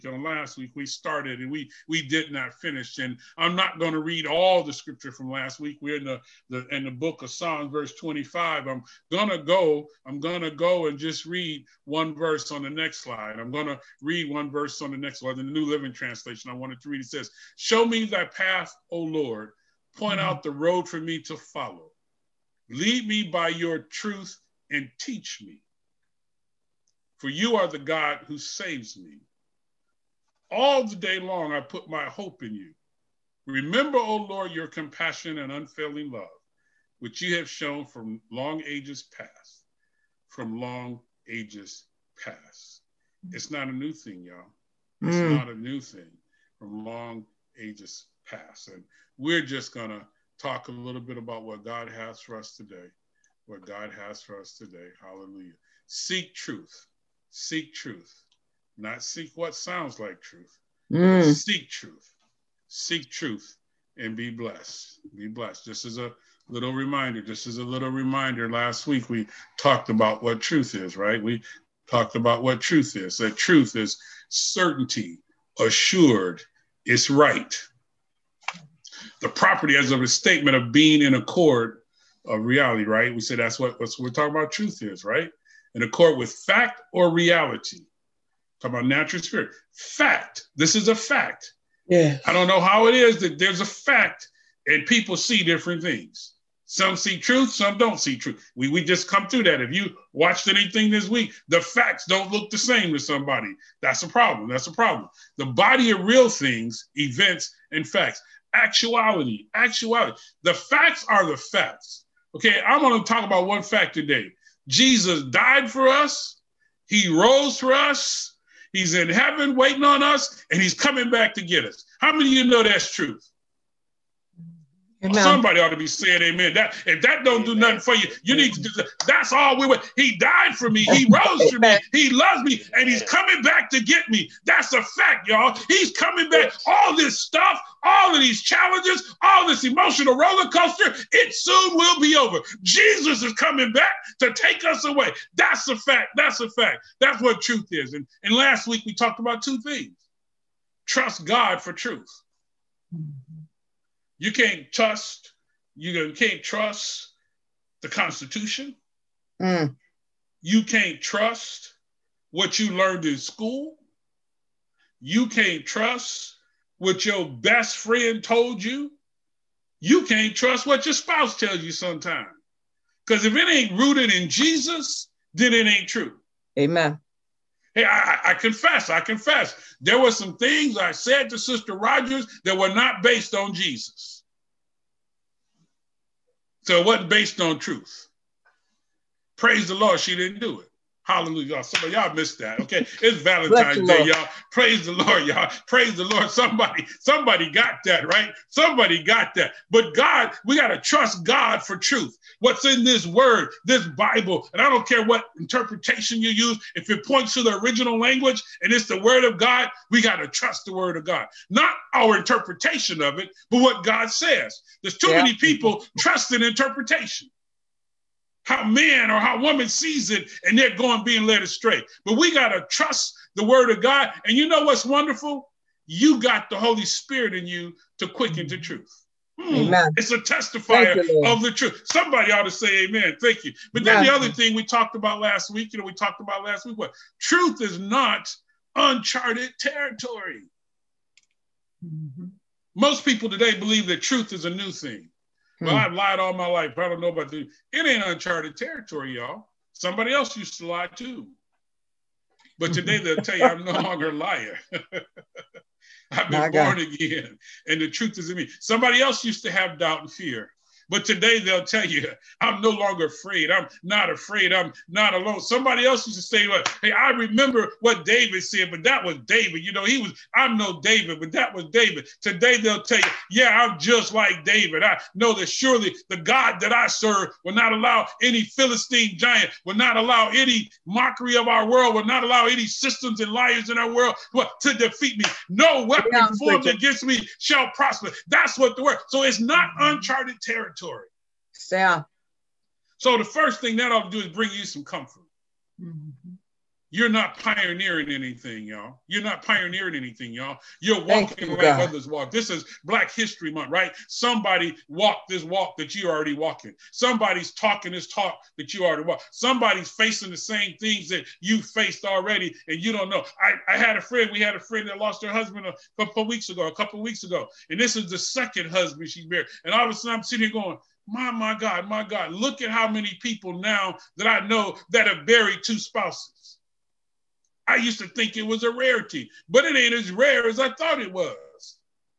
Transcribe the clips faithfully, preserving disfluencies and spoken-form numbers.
On last week, we started and we we did not finish. And I'm not going to read all the scripture from last week. We're in the, the in the book of Psalms, verse twenty-five. I'm gonna go. I'm gonna go and just read one verse on the next slide. I'm gonna read one verse on the next slide. In the New Living Translation, I wanted to read. It says, "Show me thy path, O Lord. Point mm-hmm. out the road for me to follow. Lead me by your truth and teach me. For you are the God who saves me. All the day long, I put my hope in you. Remember, O Lord, your compassion and unfailing love, which you have shown from long ages past, from long ages past." It's not a new thing, y'all. It's mm. not a new thing from long ages past. And we're just going to talk a little bit about what God has for us today, what God has for us today. Hallelujah. Seek truth. Seek truth. Not seek what sounds like truth. Mm. Seek truth. Seek truth and be blessed. Be blessed. Just as a little reminder, just as a little reminder, last week we talked about what truth is, right? We talked about what truth is. That truth is certainty, assured, it's right. The property as of a statement of being in accord of reality, right? We said that's what, that's what we're talking about truth is, right? In accord with fact or reality. Talk about natural spirit. Fact. This is a fact. Yeah. I don't know how it is that there's a fact and people see different things. Some see truth, some don't see truth. We, we just come through that. If you watched anything this week, the facts don't look the same to somebody. That's a problem. That's a problem. The body of real things, events, and facts. Actuality. Actuality. The facts are the facts. Okay, I'm going to talk about one fact today. Jesus died for us. He rose for us. He's in heaven waiting on us, and he's coming back to get us. How many of you know that's truth? Well, somebody ought to be saying amen. That, if that don't do nothing for you, you need to do that. That's all we want. He died for me. He rose for me. He loves me, and he's coming back to get me. That's a fact, y'all. He's coming back. All this stuff, all of these challenges, all this emotional roller coaster, it soon will be over. Jesus is coming back to take us away. That's a fact. That's a fact. That's what truth is. And, and last week, we talked about two things. Trust God for truth. You can't trust, you can't trust the Constitution. Mm. You can't trust what you learned in school. You can't trust what your best friend told you. You can't trust what your spouse tells you sometimes. Because if it ain't rooted in Jesus, then it ain't true. Amen. Hey, I, I confess, I confess. There were some things I said to Sister Rogers that were not based on Jesus. So it wasn't based on truth. Praise the Lord, she didn't do it. Hallelujah. Some of y'all missed that. Okay. It's Valentine's Day, y'all. Praise the Lord, y'all. Praise the Lord. Somebody, somebody got that, right? Somebody got that. But God, we got to trust God for truth. What's in this word, this Bible, and I don't care what interpretation you use, if it points to the original language and it's the word of God, we got to trust the word of God. Not our interpretation of it, but what God says. There's too yeah. many people trusting interpretation. How man or how woman sees it, and they're going being led astray. But we got to trust the word of God. And you know what's wonderful? You got the Holy Spirit in you to quicken to truth. Hmm. It's a testifier you, of the truth. Somebody ought to say amen. Thank you. But then the other thing we talked about last week, you know, we talked about last week, what? Truth is not uncharted territory. Mm-hmm. Most people today believe that truth is a new thing. Well, I've lied all my life. I don't know about the. It ain't uncharted territory, y'all. Somebody else used to lie too. But today they'll tell you I'm no longer a liar. I've been born again, and the truth is in me. Somebody else used to have doubt and fear. But today they'll tell you, I'm no longer afraid. I'm not afraid. I'm not alone. Somebody else used to say, well, hey, I remember what David said, but that was David. You know, he was, I'm no David, but that was David. Today they'll tell you, yeah, I'm just like David. I know that surely the God that I serve will not allow any Philistine giant, will not allow any mockery of our world, will not allow any systems and liars in our world to defeat me. No weapon yeah, formed against me shall prosper. That's what the word. So it's not uncharted territory. Yeah. So the first thing that ought to do is bring you some comfort. Mm-hmm. You're not pioneering anything, y'all. You're not pioneering anything, y'all. You're walking you, like God. others walk. This is Black History Month, right? Somebody walked this walk that you're already walking. Somebody's talking this talk that you already walk. Somebody's facing the same things that you faced already, and you don't know. I, I had a friend, we had a friend that lost her husband a couple of weeks ago, a couple of weeks ago, and this is the second husband she's married. And all of a sudden I'm sitting here going, my, my God, my God, look at how many people now that I know that have buried two spouses. I used to think it was a rarity, but it ain't as rare as I thought it was.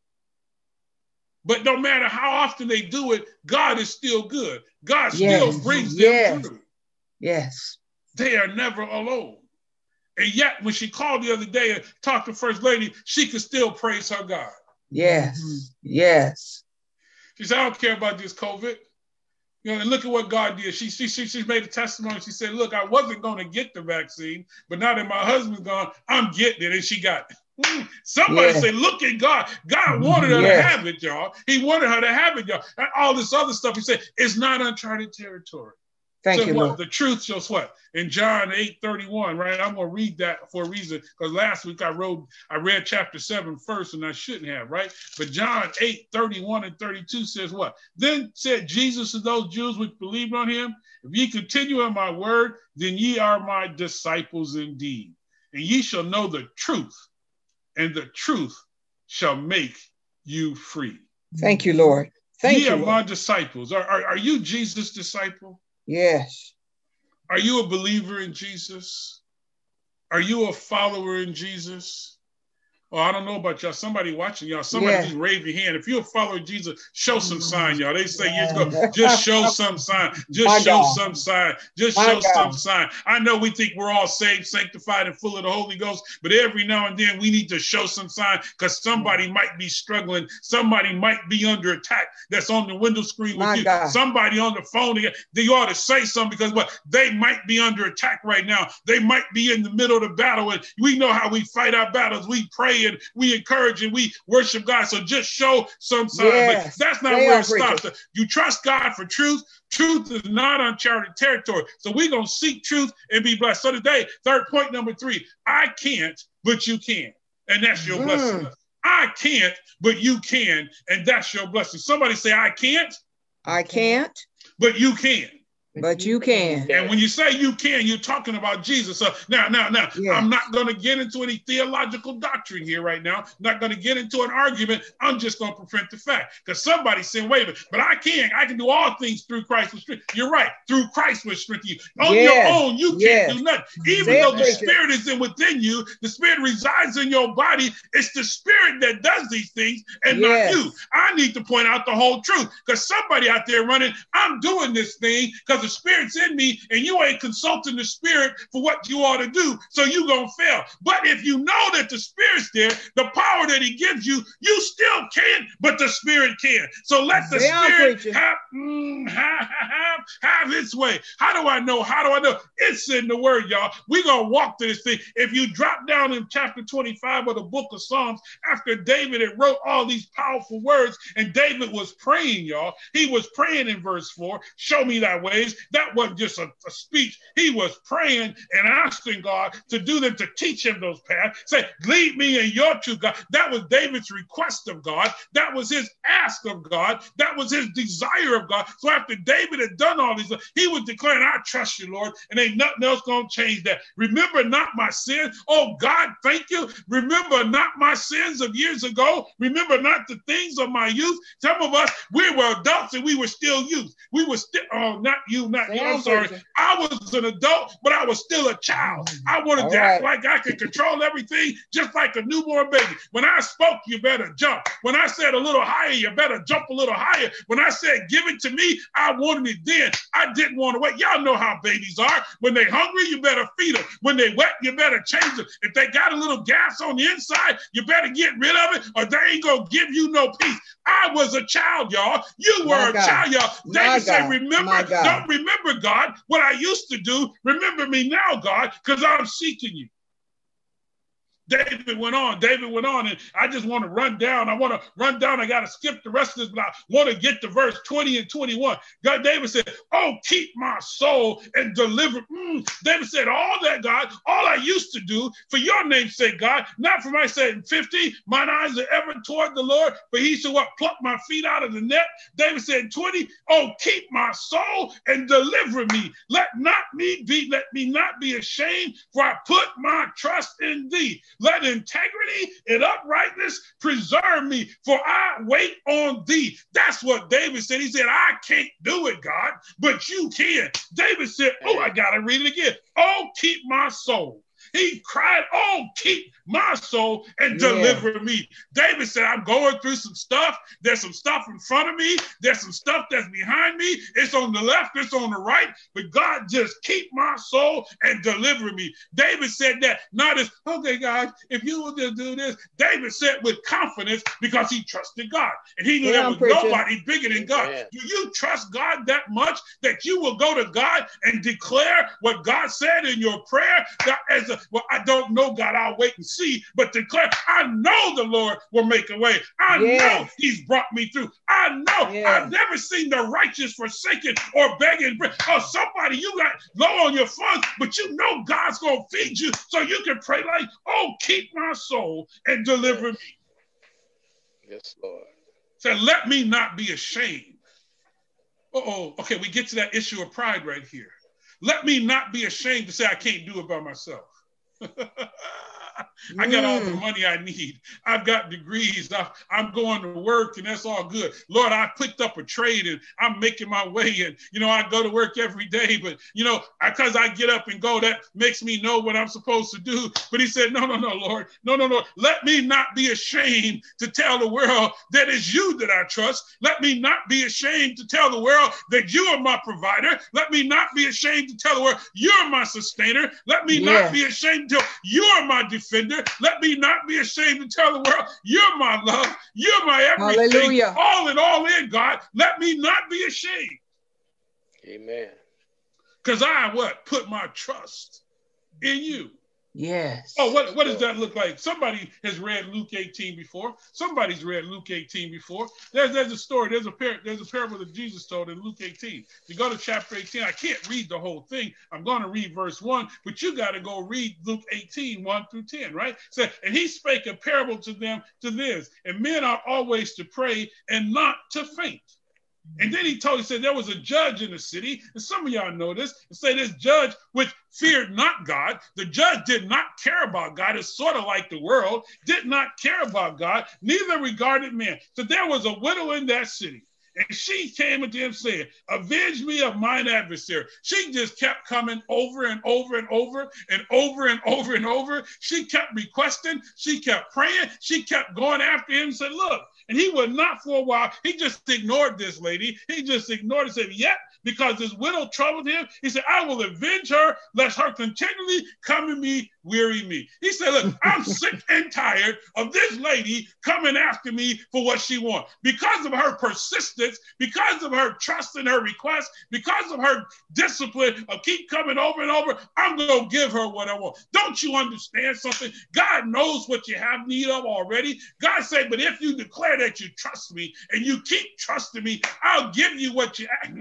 But no matter how often they do it, God is still good. God yes. still brings yes. them through. Yes. They are never alone. And yet, when she called the other day and talked to First Lady, she could still praise her God. Yes. Mm-hmm. Yes. She said, I don't care about this COVID. You know, and look at what God did. She, she, she, she made a testimony. She said, look, I wasn't going to get the vaccine, but now that my husband's gone, I'm getting it. And she got it. Somebody yeah. say, look at God. God wanted her yeah. to have it, y'all. He wanted her to have it, y'all. And all this other stuff, he said, it's not uncharted territory. Thank so you, what? Lord. The truth shall what? In John eight thirty-one, right? I'm going to read that for a reason, because last week I wrote, I read chapter seven first, and I shouldn't have, right? But John eight thirty-one and thirty-two says what? Then said Jesus to those Jews which believed on him, if ye continue in my word, then ye are my disciples indeed. And ye shall know the truth, and the truth shall make you free. Thank you, Lord. Thank ye you, are Lord. my disciples. Are, are, are you Jesus' disciple? Yes. Are you a believer in Jesus? Are you a follower in Jesus? Oh, I don't know about y'all. Somebody watching y'all. Somebody yeah. just raise your hand. If you're a follower of Jesus, show some sign, y'all. They say years ago, just show some sign. Just My show God. some sign. Just My show God. some sign. I know we think we're all saved, sanctified, and full of the Holy Ghost, but every now and then we need to show some sign, because somebody might be struggling. Somebody might be under attack that's on the window screen with My you. God. Somebody on the phone. They ought to say something, because what? They might be under attack right now. They might be in the middle of the battle, and we know how we fight our battles. We pray and we encourage and we worship God. So just show some sign. Yes, but that's not where it stops. You trust God for truth. Truth is not uncharted territory. So we're going to seek truth and be blessed. So today, third point number three, I can't, but you can. And that's your mm. blessing. I can't, but you can. And that's your blessing. Somebody say, I can't. I can't. But you can. But you can. And when you say you can, you're talking about Jesus. So now, now, now, yes. I'm not going to get into any theological doctrine here right now. I'm not going to get into an argument. I'm just going to present the fact. Because somebody said, wait a minute, but I can. I can do all things through Christ with strength. You're right. Through Christ with strength you. On yes. your own, you yes. can't do nothing. Even say though the Spirit is in within you, the Spirit resides in your body. It's the Spirit that does these things and yes. not you. I need to point out the whole truth, because somebody out there running, I'm doing this thing because the Spirit's in me, and you ain't consulting the Spirit for what you ought to do, so you gonna fail. But if you know that the Spirit's there, the power that he gives you, you still can, but the Spirit can. So let the yeah, Spirit have, mm, have, have, have its way. How do I know? How do I know? It's in the word, y'all. We're gonna walk through this thing. If you drop down in chapter twenty-five of the book of Psalms, after David had wrote all these powerful words, and David was praying, y'all. He was praying in verse four, show me thy ways. That wasn't just a, a speech. He was praying and asking God to do them, to teach him those paths. Say, lead me in your truth, God. That was David's request of God. That was his ask of God. That was his desire of God. So after David had done all these, he was declaring, I trust you, Lord, and ain't nothing else going to change that. Remember not my sins. Oh, God, thank you. Remember not my sins of years ago. Remember not the things of my youth. Some of us, we were adults and we were still youth. We were still, oh, not you, not you. I'm sorry. I was an adult, but I was still a child. I wanted All to right. act like I could control everything, just like a newborn baby. When I spoke, you better jump. When I said a little higher, you better jump a little higher. When I said give it to me, I wanted it then. I didn't want to wait. Y'all know how babies are. When they're hungry, you better feed them. When they're wet, you better change them. If they got a little gas on the inside, you better get rid of it, or they ain't going to give you no peace. I was a child, y'all. You were a child, y'all. David said, remember, don't remember, God, what I used to do. Remember me now, God, because I'm seeking you. David went on, David went on, and I just want to run down. I want to run down. I got to skip the rest of this, but I want to get to verse twenty and twenty-one. God, David said, oh, keep my soul and deliver. Mm. David said, all that, God, all I used to do for your name's sake, God, not for my sake. fifty, mine eyes are ever toward the Lord, but he shall what? Pluck my feet out of the net. David said, twenty, oh, keep my soul and deliver me. Let not me be, let me not be ashamed, for I put my trust in thee. Let integrity and uprightness preserve me, for I wait on thee. That's what David said. He said, I can't do it, God, but you can. David said, oh, I got to read it again. Oh, keep my soul. He cried, oh, keep my soul and yeah. deliver me. David said, I'm going through some stuff. There's some stuff in front of me. There's some stuff that's behind me. It's on the left. It's on the right. But God, just keep my soul and deliver me. David said that, not as, okay, God, if you will just do this. David said with confidence because he trusted God. And he knew yeah, there was preaching. Nobody bigger than God. Yeah. Do you trust God that much that you will go to God and declare what God said in your prayer? That as a Well, I don't know, God, I'll wait and see, but declare, I know the Lord will make a way. I yes. know he's brought me through. I know yes. I've never seen the righteous forsaken or begging. Oh, somebody, you got low on your funds, but you know God's going to feed you so you can pray like, oh, keep my soul and deliver yes. me. Yes, Lord. So let me not be ashamed. Uh-oh, okay, we get to that issue of pride right here. Let me not be ashamed to say I can't do it by myself. I got all the money I need. I've got degrees. I, I'm going to work and that's all good. Lord, I picked up a trade and I'm making my way. And, you know, I go to work every day, but, you know, because I get up and go, that makes me know what I'm supposed to do. But he said, no, no, no, Lord. No, no, no. Let me not be ashamed to tell the world that it's you that I trust. Let me not be ashamed to tell the world that you are my provider. Let me not be ashamed to tell the world you're my sustainer. Let me yeah. not be ashamed to tell you're my defender. Let me not be ashamed to tell the world, you're my love, you're my everything. Hallelujah. All in all in, God. Let me not be ashamed. Amen. Because I what? Put my trust in you. Yes. Oh, what, what does that look like? Somebody has read Luke eighteen before. Somebody's read Luke eighteen before. There's, there's a story. There's a, par- there's a parable that Jesus told in Luke eighteen. You go to chapter eighteen. I can't read the whole thing. I'm going to read verse one, but you got to go read Luke eighteen, one through ten, right? So, and he spake a parable to them to this, and men are always to pray and not to faint. And then he told, he said, there was a judge in the city, and some of y'all know this, and say this judge which feared not God. The judge did not care about God. It's sort of like the world, did not care about God, neither regarded man. So there was a widow in that city. And she came unto him saying, avenge me of mine adversary. She just kept coming over and over and over and over and over and over. She kept requesting. She kept praying. She kept going after him and said, look, and he would not for a while. He just ignored this lady. He just ignored and said, yet, because this widow troubled him, he said, I will avenge her, lest her continually come to me, weary me. He said, look, I'm sick and tired of this lady coming after me for what she wants. Because of her persistence, because of her trust in her request, because of her discipline of keep coming over and over, I'm going to give her what I want. Don't you understand something? God knows what you have need of already. God said, but if you declare that you trust me and you keep trusting me, I'll give you what you ask.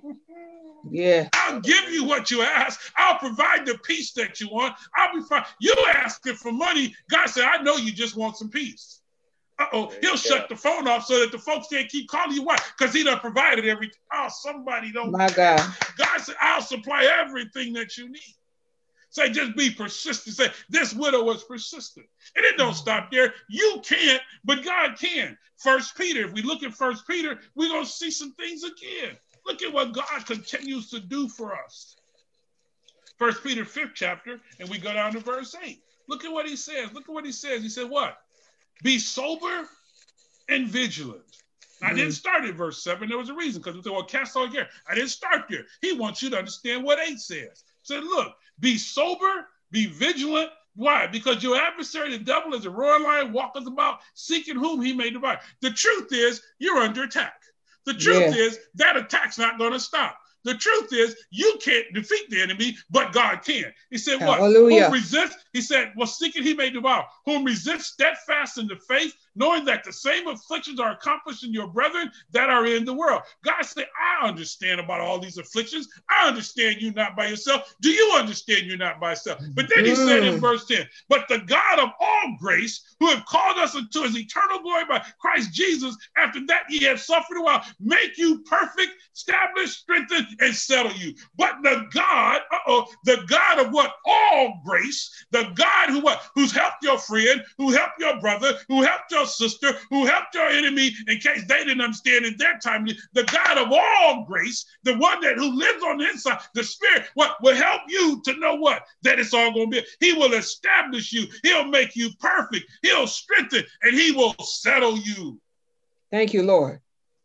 Yeah. I'll give you what you ask. I'll provide the peace that you want. I'll be fine. You asking for money. God said, I know you just want some peace. Uh-oh. He'll shut the phone off so that the folks can't keep calling you. Why? Because he done provided everything. Oh, somebody don't. My God. God said, I'll supply everything that you need. Say, just be persistent. Say, this widow was persistent. And it don't stop there. You can't, but God can. First Peter, if we look at First Peter, we're going to see some things again. Look at what God continues to do for us. First Peter, fifth chapter, and we go down to verse eight. Look at what he says. Look at what he says. He said what? Be sober and vigilant. Mm-hmm. I didn't start at verse seven. There was a reason, because we said, well, cast all care. I didn't start there. He wants you to understand what eight says. He said, look, be sober, be vigilant. Why? Because your adversary, the devil, is a roaring lion, walketh about, seeking whom he may devour. The truth is, you're under attack. The truth yeah. is, that attack's not going to stop. The truth is you can't defeat the enemy, but God can. He said, Hallelujah. What? Who resists? He said, well, seeking he may devour. Whom resist steadfast in the faith, knowing that the same afflictions are accomplished in your brethren that are in the world. God said, I understand about all these afflictions. I understand you not by yourself. Do you understand you're not by yourself? But then he mm. said in verse ten, but the God of all grace, who have called us into his eternal glory by Christ Jesus, after that ye have suffered a while, make you perfect, establish, strengthen, and settle you. But the God, uh-oh, the God of what? All grace, the God who what? Who's helped your friend, who helped your brother, who helped your sister, who helped your enemy in case they didn't understand in their time. The God of all grace, the one that who lives on the inside, the Spirit, what will help you to know what? That it's all going to be. He will establish you. He'll make you perfect. He'll strengthen, and he will settle you. Thank you, Lord.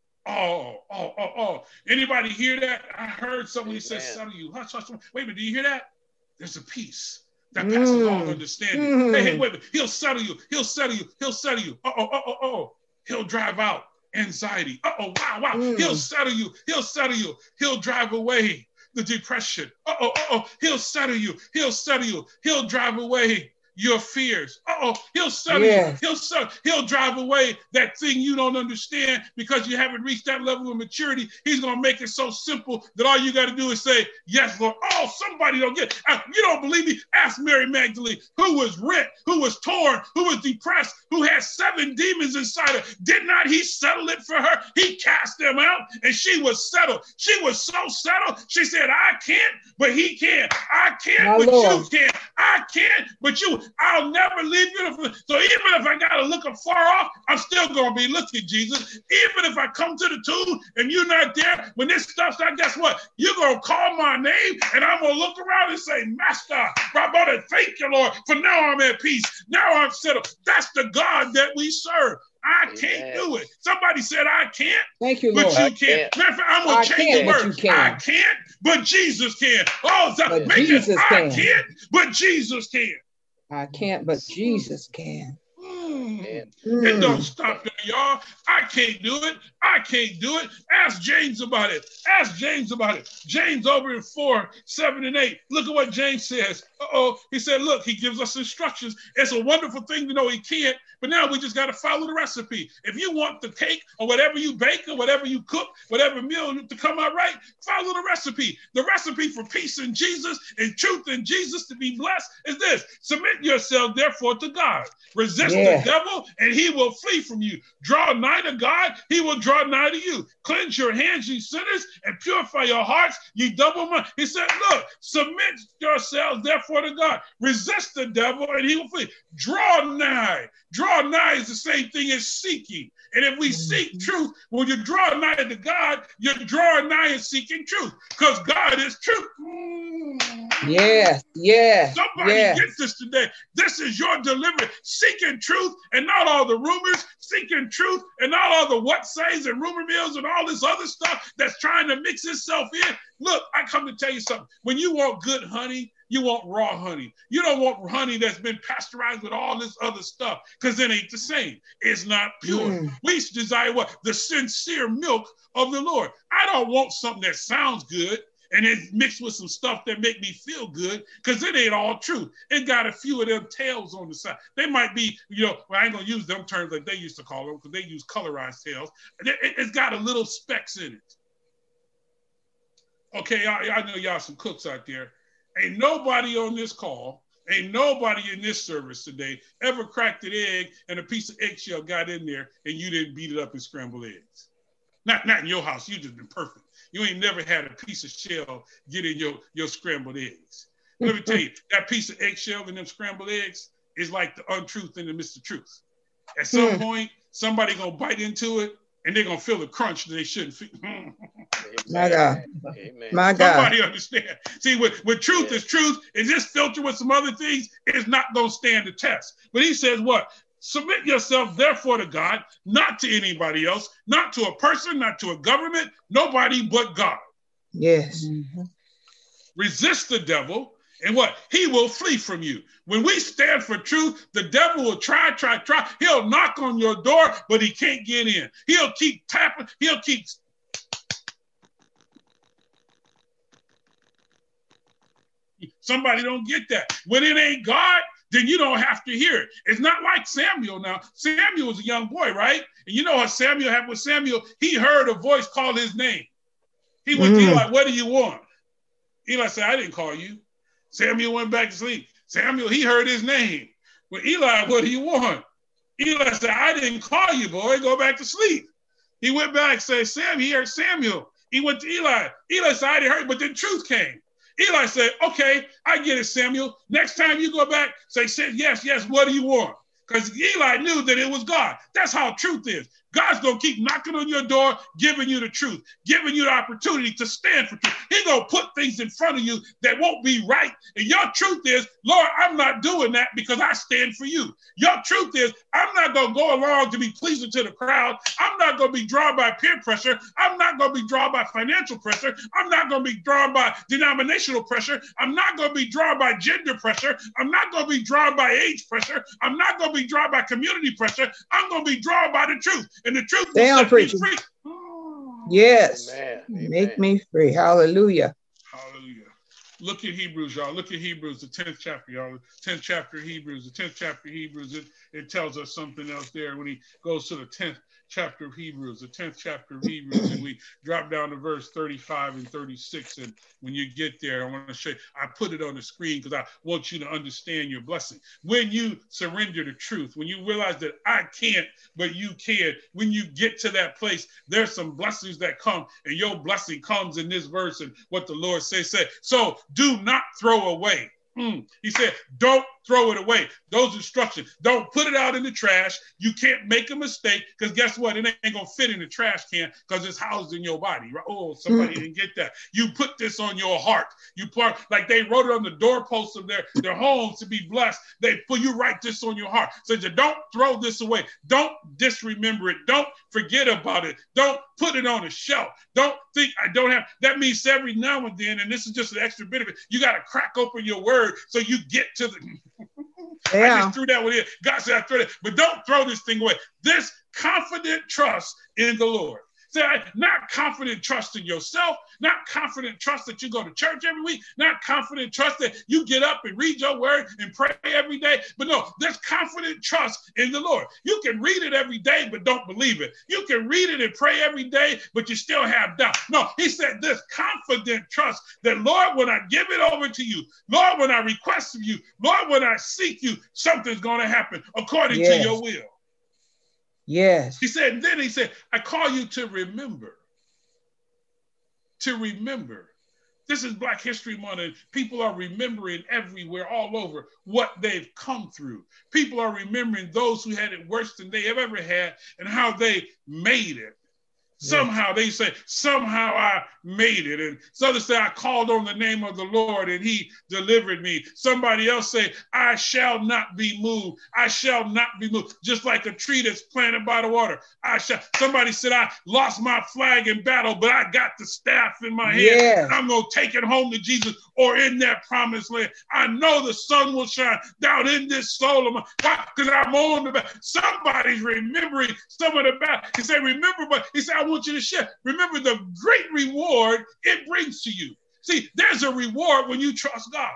Oh, oh, oh, oh. Anybody hear that? I heard somebody say settle you. Hush, hush, hush. Wait a minute, do you hear that? There's a peace that passes mm. all understanding. Mm. Hey, hey, wait a minute. He'll settle you. He'll settle you. He'll settle you. Uh-oh, uh-oh, oh. He'll drive out anxiety. Uh-oh, wow, wow. Mm. He'll settle you. He'll settle you. He'll drive away the depression. Uh-oh, uh-oh. He'll settle you. He'll settle you. He'll drive away your fears. Uh-oh, he'll settle yeah. you. He'll settle, he'll drive away that thing you don't understand because you haven't reached that level of maturity. He's going to make it so simple that all you got to do is say, yes, Lord. Oh, somebody don't get it. You don't believe me? Ask Mary Magdalene, who was rent, who was torn, who was depressed, who had seven demons inside her. Did not he settle it for her? He cast them out and she was settled. She was so settled. She said, I can't, but he can. I can't, My but Lord. you can. I can't, but you. I'll never leave you. So even if I got to look afar off, I'm still going to be looking, Jesus. Even if I come to the tomb and you're not there, when this stuff's out, guess what? You're going to call my name and I'm going to look around and say, Master, brother, thank you, Lord, for now I'm at peace. Now I'm settled. That's the God that we serve. I Amen. Can't do it. Somebody said, I can't. Thank you, but Lord. you can't. Matter of fact, I'm going to change the word. Can. I can't, but Jesus can. Oh, so but make Jesus it, can. I can't, but Jesus can. I can't, but Jesus can. Mm. Mm. It don't stop there, y'all. I can't do it. I can't do it. Ask James about it. Ask James about it. James over in four, seven, and eight. Look at what James says. Uh-oh. He said, look, he gives us instructions. It's a wonderful thing to know he can't, but now we just got to follow the recipe. If you want the cake or whatever you bake or whatever you cook, whatever meal to come out right, follow the recipe. The recipe for peace in Jesus and truth in Jesus to be blessed is this. Submit yourself, therefore, to God. Resist yeah. the devil, and he will flee from you. Draw nigh to God, he will draw nigh to you. Cleanse your hands, ye sinners, and purify your hearts, ye double-minded. He said, look, submit yourselves, therefore, to God. Resist the devil, and he will flee. Draw nigh. Draw nigh is the same thing as seeking. And if we seek truth, when you draw nigh to God, you're drawing nigh and seeking truth, because God is truth. Yes, yes. Somebody yes. gets this today. This is your deliverance. Seeking truth and not all the rumors, seeking truth and not all the what says and rumor mills and all this other stuff that's trying to mix itself in. Look, I come to tell you something. When you want good honey, you want raw honey. You don't want honey that's been pasteurized with all this other stuff, because it ain't the same. It's not pure. Mm. We desire what? The sincere milk of the Lord. I don't want something that sounds good and it's mixed with some stuff that make me feel good, because it ain't all true. It got a few of them tails on the side. They might be, you know, well, I ain't going to use them terms like they used to call them, because they use colorized tails. It's got a little specks in it. Okay, I, I know y'all some cooks out there. Ain't nobody on this call, ain't nobody in this service today ever cracked an egg and a piece of eggshell got in there and you didn't beat it up and scramble eggs. Not, not in your house. You just been perfect. You ain't never had a piece of shell get in your, your scrambled eggs. Let me tell you, that piece of eggshell and them scrambled eggs is like the untruth in the midst of truth. At some mm. point, somebody gonna bite into it and they're gonna feel the crunch that they shouldn't feel. My God. Amen. My God. Somebody understand. See, with, with truth yeah. is truth, and this filter with some other things is not gonna stand the test. But he says what? Submit yourself, therefore, to God, not to anybody else, not to a person, not to a government, nobody but God. Yes. Mm-hmm. Resist the devil, and what? He will flee from you. When we stand for truth, the devil will try, try, try. He'll knock on your door, but he can't get in. He'll keep tapping. He'll keep. Somebody don't get that. When it ain't God, then you don't have to hear it. It's not like Samuel now. Samuel was a young boy, right? And you know what Samuel had with Samuel? He heard a voice call his name. He went mm. to Eli, what do you want? Eli said, I didn't call you. Samuel went back to sleep. Samuel, he heard his name. Well, Eli, what do you want? Eli said, I didn't call you, boy. Go back to sleep. He went back and said, Sam, he heard Samuel. He went to Eli. Eli said, I didn't hear you, but then truth came. Eli said, okay, I get it, Samuel. Next time you go back, say, say yes, yes, what do you want? Because Eli knew that it was God. That's how truth is. God's going to keep knocking on your door, giving you the truth, giving you the opportunity to stand for truth. He's going to put things in front of you that won't be right. And your truth is, Lord, I'm not doing that because I stand for you. Your truth is, I'm not going to go along to be pleasing to the crowd. I'm not going to be drawn by peer pressure. I'm not going to be drawn by financial pressure. I'm not going to be drawn by denominational pressure. I'm not going to be drawn by gender pressure. I'm not going to be drawn by age pressure. I'm not going to be drawn by community pressure. I'm going to be drawn by the truth. And the truth will set me free. Yes. Amen. Make Amen. Me free. Hallelujah. Hallelujah. Look at Hebrews, y'all. Look at Hebrews, the tenth chapter, y'all. tenth chapter of Hebrews, the tenth chapter of Hebrews. It, it tells us something else there when he goes to the tenth chapter of Hebrews, the tenth chapter of Hebrews, and we drop down to verse thirty-five and thirty-six. And when you get there, I want to show you, I put it on the screen because I want you to understand your blessing. When you surrender the truth, when you realize that I can't, but you can, when you get to that place, there's some blessings that come, and your blessing comes in this verse and what the Lord says, say. So do not throw away. Mm. He said, don't throw it away. Those instructions. Don't put it out in the trash. You can't make a mistake because guess what? It ain't going to fit in the trash can because it's housed in your body. Right? Oh, somebody mm. didn't get that. You put this on your heart. You put, like they wrote it on the doorposts of their, their homes to be blessed. They put, you write this on your heart. So you don't throw this away. Don't disremember it. Don't forget about it. Don't put it on a shelf. Don't think I don't have. That means every now and then, and this is just an extra bit of it, you got to crack open your word so you get to the. Yeah. I just threw that one in. God said I threw it, but don't throw this thing away. This confident trust in the Lord. Say, not confident trust in yourself, not confident trust that you go to church every week, not confident trust that you get up and read your word and pray every day. But no, there's confident trust in the Lord. You can read it every day, but don't believe it. You can read it and pray every day, but you still have doubt. No, he said this confident trust that, Lord, when I give it over to you, Lord, when I request of you, Lord, when I seek you, something's going to happen according yes. to your will. Yes. He said, and then he said, I call you to remember. To remember. This is Black History Month, and people are remembering everywhere, all over, what they've come through. People are remembering those who had it worse than they have ever had and how they made it. Somehow they say, somehow I made it. And so others say, I called on the name of the Lord and he delivered me. Somebody else say, I shall not be moved. I shall not be moved. Just like a tree that's planted by the water. I shall. Somebody said, I lost my flag in battle, but I got the staff in my hand. Yes. And I'm going to take it home to Jesus or in that promised land. I know the sun will shine down in this soul of mine. Why? Because I'm on the back. Somebody's remembering some of the battle. He said, remember, but he said, I want you to share. Remember the great reward it brings to you. See, there's a reward when you trust God.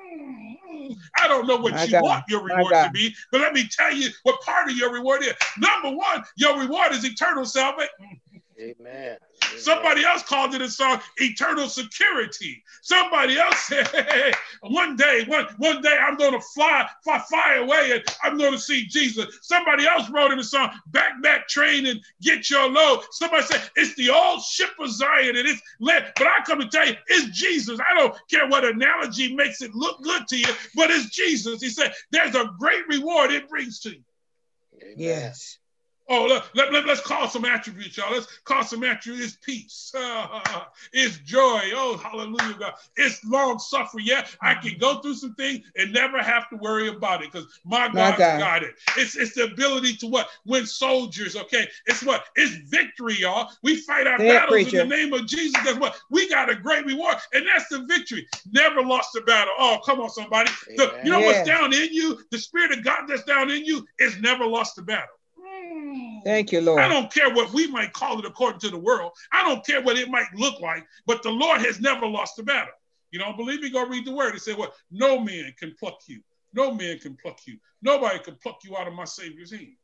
I don't know what My you God. want your reward to be, but let me tell you what part of your reward is. Number one, your reward is eternal salvation. Amen. Somebody else called it a song, eternal security. Somebody else said, hey, hey, one day, one, one day I'm going to fly, fly, fly away and I'm going to see Jesus. Somebody else wrote in a song, back, back train and get your load. Somebody said, it's the old ship of Zion and it's led. But I come to tell you, it's Jesus. I don't care what analogy makes it look good to you, but it's Jesus. He said, there's a great reward it brings to you. Amen. Yes. Oh, look, let, let, let's call some attributes, y'all. Let's call some attributes. It's peace. Uh, it's joy. Oh, hallelujah, God. It's long suffering. Yeah, I can go through some things and never have to worry about it because my God's God. got it. It's, it's the ability to what? Win soldiers, okay? It's what? It's victory, y'all. We fight our Hey, battles preacher. in the name of Jesus. That's what? We got a great reward, and that's the victory. Never lost a battle. Oh, come on, somebody. The, you know Yes. what's down in you? The Spirit of God that's down in you is never lost a battle. Thank you, Lord. I don't care what we might call it according to the world. I don't care what it might look like, but the Lord has never lost a battle. You don't believe me? Go read the word. It said what? No man can pluck you. No man can pluck you. Nobody can pluck you out of my Savior's hands.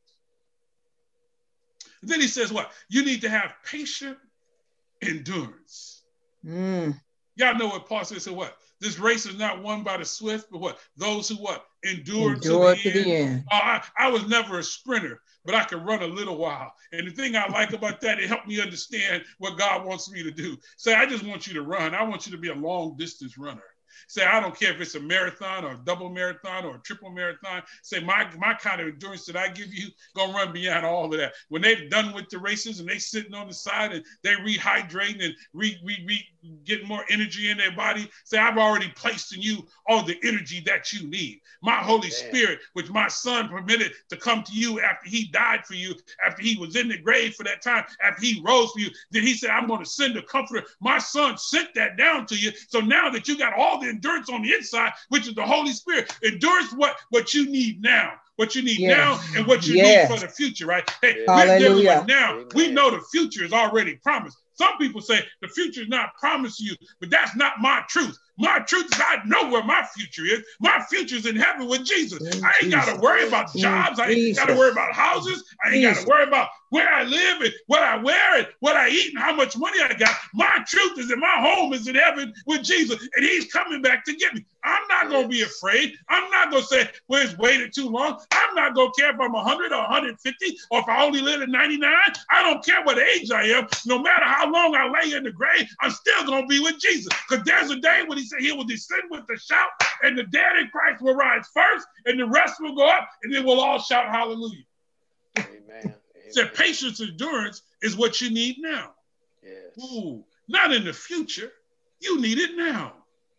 And then he says what? You need to have patient endurance. Mm. Y'all know what Paul says. So what? This race is not won by the swift, but what? Those who what? Endure, Endure to the to end. The end. Uh, I, I was never a sprinter, but I could run a little while. And the thing I like about that, it helped me understand what God wants me to do. Say, I just want you to run. I want you to be a long distance runner. Say, I don't care if it's a marathon or a double marathon or a triple marathon. Say, my, my kind of endurance that I give you, gonna run beyond all of that. When they're done with the races and they sitting on the side and they rehydrating and re, re, re, getting more energy in their body, say, I've already placed in you all the energy that you need. My Holy Man. Spirit, which my son permitted to come to you after he died for you, after he was in the grave for that time, after he rose for you, then he said, I'm going to send a comforter. My son sent that down to you. So now that you got all the endurance on the inside, which is the Holy Spirit, endurance what, what you need now. What you need yes. now and what you yes. need for the future, right? Hey, we're dealing with now. Amen. We know the future is already promised. Some people say the future is not promised to you, but that's not my truth. My truth is I know where my future is. My future is in heaven with Jesus. In I ain't got to worry about jobs. In I ain't got to worry about houses. I ain't got to worry about where I live and what I wear and what I eat and how much money I got. My truth is that my home is in heaven with Jesus, and he's coming back to get me. I'm not going to be afraid. I'm not going to say, well, it's waited too long. I'm not going to care if I'm one hundred or one hundred fifty or if I only live at ninety-nine. I don't care what age I am. No matter how long I lay in the grave, I'm still going to be with Jesus. Because there's a day when he said he will descend with a shout, and the dead in Christ will rise first, and the rest will go up, and then we'll all shout hallelujah. Amen. So patience, endurance is what you need now. Yes. Ooh, not in the future. You need it now.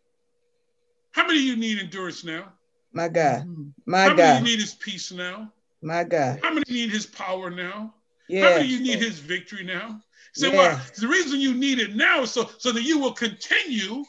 How many of you need endurance now? My God. My How God. many of you need his peace now? My God. How many need his power now? Yes. How many of you need his victory now? Say, so yes. well, the reason you need it now is so, so that you will continue.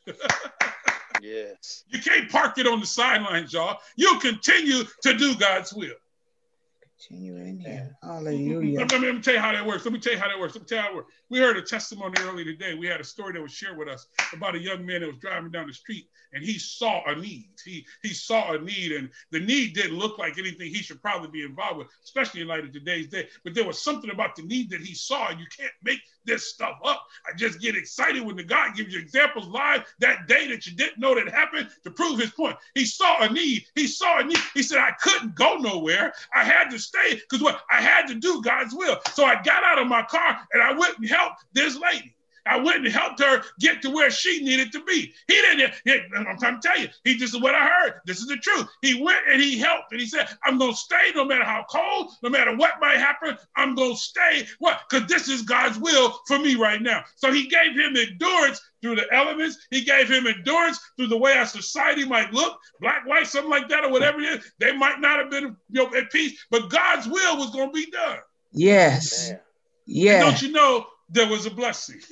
Yes. You can't park it on the sidelines, y'all. You'll continue to do God's will. Continue in here. Hallelujah. Let me, let me tell you how that works. Let me tell you how that works. Let me tell you how it works. We heard a testimony earlier today. We had a story that was shared with us about a young man that was driving down the street and he saw a need. He, he saw a need, and the need didn't look like anything he should probably be involved with, especially in light of today's day. But there was something about the need that he saw, and you can't make this stuff up. I just get excited when the God gives you examples live that day that you didn't know that happened to prove his point. He saw a need. He saw a need. He said, I couldn't go nowhere. I had to stay because what? I had to do God's will. So I got out of my car and I went and helped this lady. I went and helped her get to where she needed to be. He didn't, he, I'm trying to tell you, he, this is what I heard. This is the truth. He went and he helped. And he said, I'm going to stay no matter how cold, no matter what might happen. I'm going to stay. What? Because this is God's will for me right now. So he gave him endurance through the elements. He gave him endurance through the way our society might look, black, white, something like that, or whatever it is. They might not have been, you know, at peace, but God's will was going to be done. Yes. Yeah. Don't you know there was a blessing?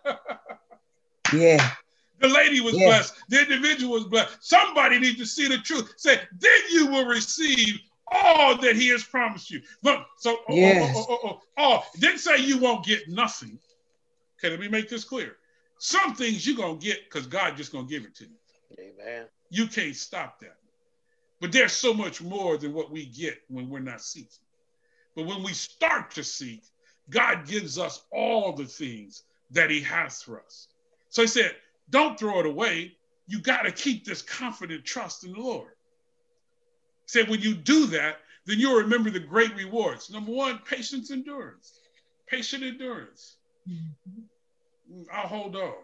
Yeah. The lady was yeah. blessed. The individual was blessed. Somebody needs to see the truth. Say, then you will receive all that he has promised you. Look, so, oh, yes. oh, oh, oh, oh, oh, didn't say you won't get nothing. Okay, let me make this clear. Some things you're going to get because God just going to give it to you. Amen. You can't stop that. But there's so much more than what we get when we're not seeking. But when we start to seek, God gives us all the things that he has for us. So he said, don't throw it away. You got to keep this confident trust in the Lord. He said, when you do that, then you'll remember the great rewards. Number one, patience, endurance. Patient endurance. Mm-hmm. I'll hold on.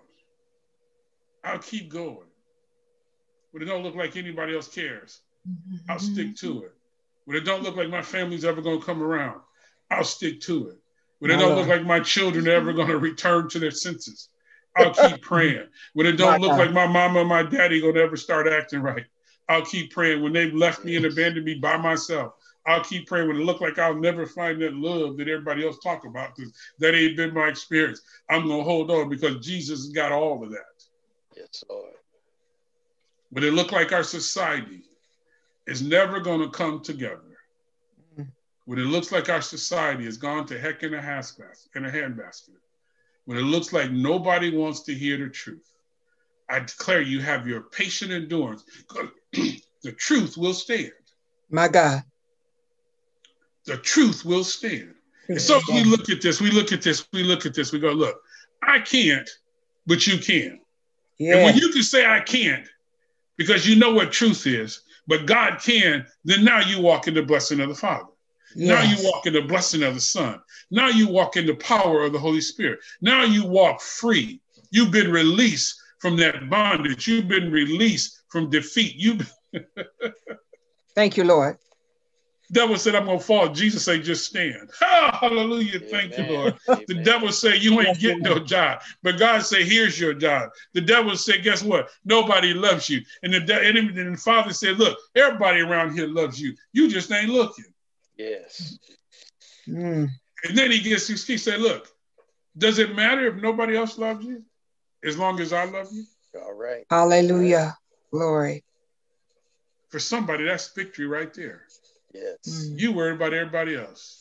I'll keep going. When it don't look like anybody else cares, mm-hmm. I'll stick to it. When it don't look like my family's ever going to come around, I'll stick to it. When it don't look like my children are ever going to return to their senses, I'll keep praying. When it don't look like my mama and my daddy going to ever start acting right, I'll keep praying. When they've left me and abandoned me by myself, I'll keep praying. When it look like I'll never find that love that everybody else talk about, because that ain't been my experience, I'm going to hold on because Jesus has got all of that. Yes, Lord. When it look like our society is never going to come together, when it looks like our society has gone to heck in a, in a handbasket, when it looks like nobody wants to hear the truth, I declare you have your patient endurance. The truth will stand. My God. The truth will stand. And so we look at this, we look at this, we look at this, we go, look, I can't, but you can. Yeah. And when you can say I can't, because you know what truth is, but God can, then now you walk in the blessing of the Father. Yes. Now you walk in the blessing of the Son. Now you walk in the power of the Holy Spirit. Now you walk free. You've been released from that bondage. You've been released from defeat. You. Thank you, Lord. Devil said, I'm going to fall. Jesus said, just stand. Oh, hallelujah. Amen. Thank you, Lord. Amen. The devil said, you ain't yes, getting no job. But God said, here's your job. The devil said, guess what? Nobody loves you. And the, de- and the Father said, look, everybody around here loves you. You just ain't looking. Yes. Mm. And then he gets, he said, look, does it matter if nobody else loves you? As long as I love you? All right. Hallelujah. Glory. For somebody, that's victory right there. Yes. You worry about everybody else.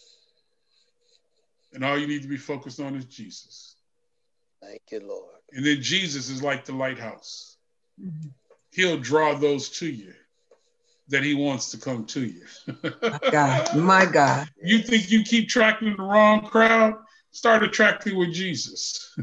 And all you need to be focused on is Jesus. Thank you, Lord. And then Jesus is like the lighthouse. Mm-hmm. He'll draw those to you that he wants to come to you. My God. My God. You think you keep tracking the wrong crowd? Start attracting with Jesus.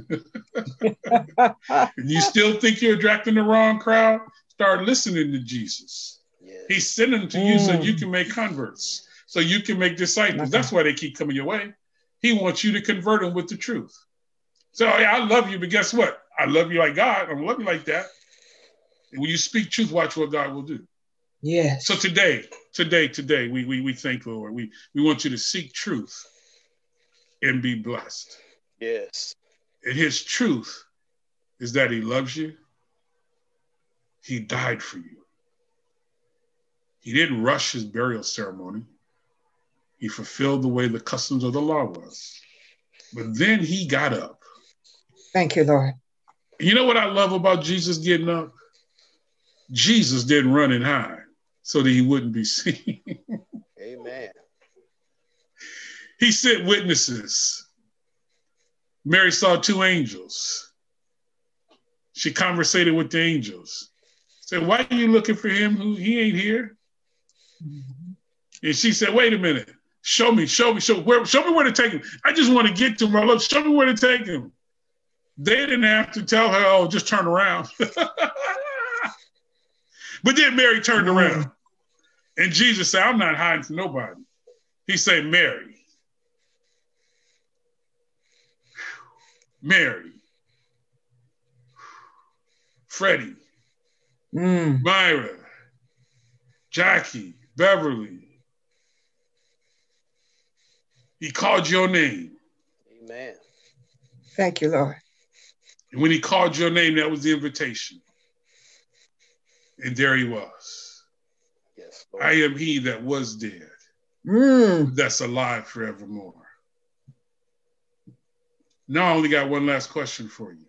And you still think you're attracting the wrong crowd? Start listening to Jesus. Yes. He's sending them to mm. you so you can make converts, so you can make disciples. Okay. That's why they keep coming your way. He wants you to convert them with the truth. So yeah, I love you, but guess what? I love you like God. I don't love you like that. And when you speak truth, watch what God will do. Yes. So today, today, today, we we we thank Lord. We we want you to seek truth and be blessed. Yes. And his truth is that he loves you. He died for you. He didn't rush his burial ceremony. He fulfilled the way the customs of the law was. But then he got up. Thank you, Lord. And you know what I love about Jesus getting up? Jesus didn't run and hide so that he wouldn't be seen. Amen. He sent witnesses. Mary saw two angels. She conversated with the angels. Said, why are you looking for him? Who he ain't here? Mm-hmm. And she said, wait a minute. Show me, show me, show, where, show me where to take him. I just want to get to him. Look, show me where to take him. They didn't have to tell her, oh, just turn around. But then Mary turned mm. around. And Jesus said, I'm not hiding from nobody. He said, Mary. Mary. Freddie. Mm. Myra. Jackie. Beverly. He called your name. Amen. Thank you, Lord. And when he called your name, that was the invitation. And there he was. Yes, Lord. I am he that was dead. Mm. That's alive forevermore. Now I only got one last question for you.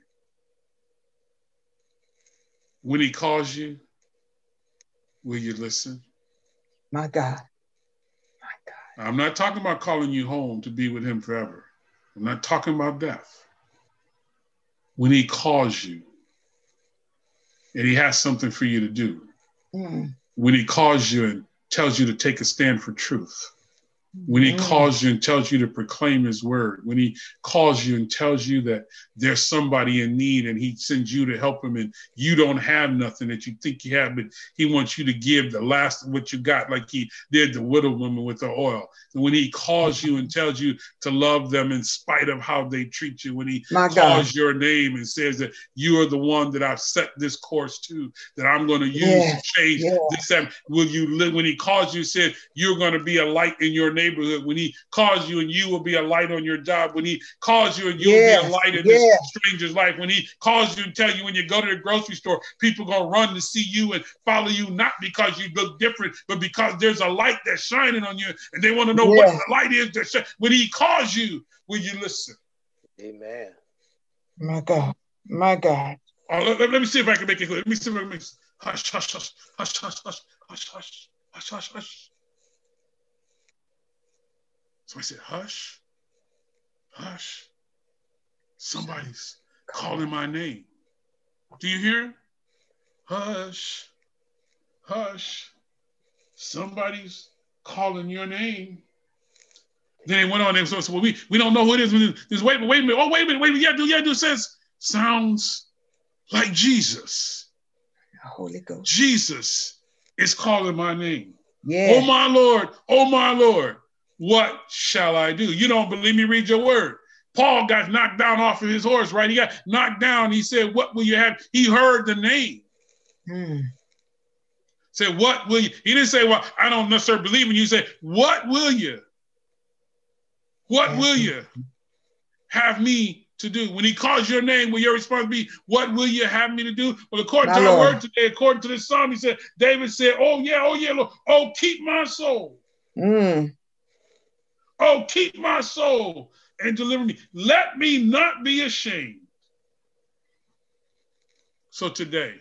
When he calls you, will you listen? My God. I'm not talking about calling you home to be with him forever. I'm not talking about death. When he calls you and he has something for you to do, mm. when he calls you and tells you to take a stand for truth, when he mm. calls you and tells you to proclaim his word, when he calls you and tells you that there's somebody in need and he sends you to help him and you don't have nothing that you think you have, but he wants you to give the last of what you got, like he did the widow woman with the oil. And when he calls you and tells you to love them in spite of how they treat you, when he My calls God. your name and says that you are the one that I've set this course to, that I'm going to use yes. to change yes. this, that, will you live? When he calls you, said you're going to be a light in your neighborhood. When he calls you and you will be a light on your job, when he calls you and you'll yes, be a light in yes. this stranger's life, when he calls you and tell you when you go to the grocery store, people gonna run to see you and follow you, not because you look different, but because there's a light that's shining on you and they want to know yes. what the light is. That sh- when he calls you, will you listen? Amen. My God, my God. Oh, let, let, let me see if I can make it clear. Let me see if I can make it. Hush, hush, hush, hush, hush, hush, hush, hush, hush, hush, hush. So I said, hush, hush. Somebody's calling my name. Do you hear? hush, hush. Somebody's calling your name. Then they went on and so, so well, we, we don't know who it is. Just wait, wait a minute. Oh, wait a minute. Wait a minute. Yeah, do, yeah, do. Says, sounds like Jesus. Holy Ghost. Jesus is calling my name. Yeah. Oh, my Lord. Oh, my Lord. What shall I do? You don't believe me? Read your word. Paul got knocked down off of his horse, right? He got knocked down. He said, what will you have? He heard the name. Hmm. Said, what will you? He didn't say, well, I don't necessarily believe in you. He said, what will you? What will you have me to do? When he calls your name, will your response be, what will you have me to do? Well, according my to Lord. Our word today, according to this psalm, he said, David said, oh, yeah, oh, yeah, Lord. Oh, keep my soul. Mm. Oh, keep my soul and deliver me. Let me not be ashamed. So today,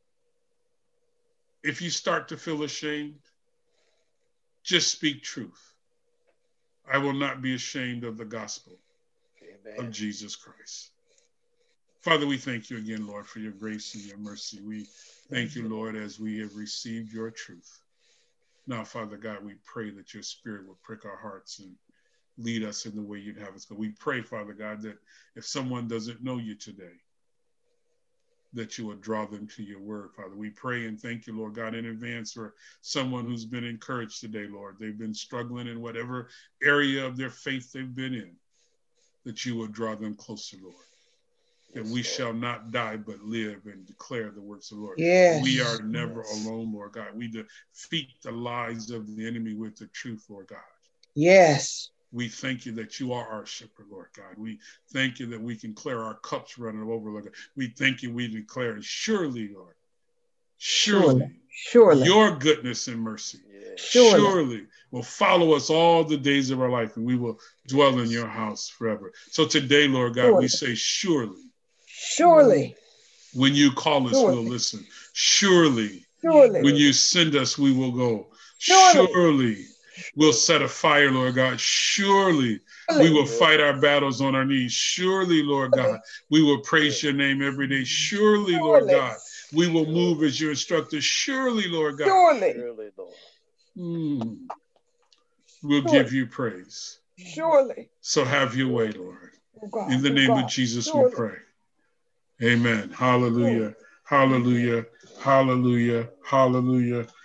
if you start to feel ashamed, just speak truth. I will not be ashamed of the gospel Amen. Of Jesus Christ. Father, we thank you again, Lord, for your grace and your mercy. We thank you, Lord, as we have received your truth. Now, Father God, we pray that your spirit will prick our hearts and lead us in the way you'd have us go. We pray, Father God, that if someone doesn't know you today, that you will draw them to your word, Father. We pray and thank you, Lord God, in advance for someone who's been encouraged today, Lord. They've been struggling in whatever area of their faith they've been in, that you will draw them closer, Lord. That yes, we Lord. Shall not die but live and declare the works of the Lord. Yes. We are never yes. alone, Lord God. We defeat the lies of the enemy with the truth, Lord God. Yes. We thank you that you are our shepherd, Lord God. We thank you that we can clear our cups running over, Lord God. We thank you, we declare, surely, Lord, surely, surely, your goodness and mercy, yes. surely. surely will follow us all the days of our life, and we will dwell yes. in your house forever. So today, Lord God, surely. we say, surely, surely, when you call us, surely. we'll listen. Surely, surely, when you send us, we will go. Surely. surely. We'll set a fire, Lord God. Surely we will fight our battles on our knees. Surely, Lord God, we will praise your name every day. Surely, Lord God, we will move as your instructor. Surely, Lord God. Surely. Mm. We'll give you praise. Surely. So have your way, Lord. In the name of Jesus, we pray. Amen. Hallelujah. Hallelujah. Hallelujah. Hallelujah.